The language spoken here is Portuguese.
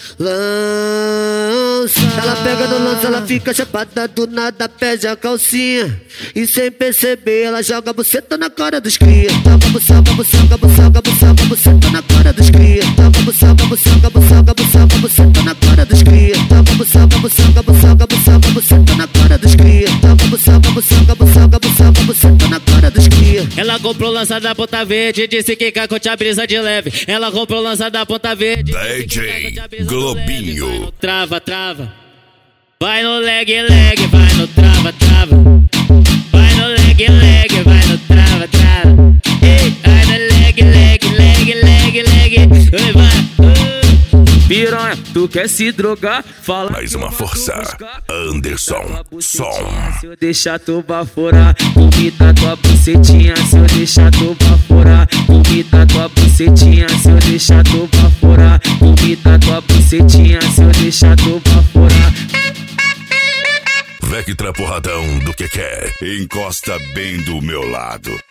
lança. Ela pega no lance, ela fica chapada, do nada pede a calcinha. E sem perceber ela joga a buceta na cara dos cria. Joga buceta, buceta, buceta, buceta, buceta na cara dos cria. Joga buceta, buceta, buceta, buceta, buceta na cara dos cria. Joga buceta, buceta, buceta, buceta, buceta na cara dos cria. Joga buceta, buceta, buceta, buceta, buceta na cara dos cria. Ela comprou lança da Ponta Verde, disse que quer curtir a brisa de leve. Ela comprou lança da Ponta Verde, DJ Globinho. Trava, trava. Vai no leg, leg, vai no trava, trava. Vai no leg, leg, vai no trava, trava. Ei, vai no leg, leg, leg, leg, leg. Vai. Piranha, tu quer se drogar? Fala. Mais uma força, Anderson Som. Se eu deixar tu baforar, vomita tua bucetinha. Se eu deixar tu baforar, vomita tua bucetinha. Se eu deixar tu baforar, vomita tua bucetinha. Se eu deixar tu baforar. Vectra porradão do que quer. Encosta bem do meu lado.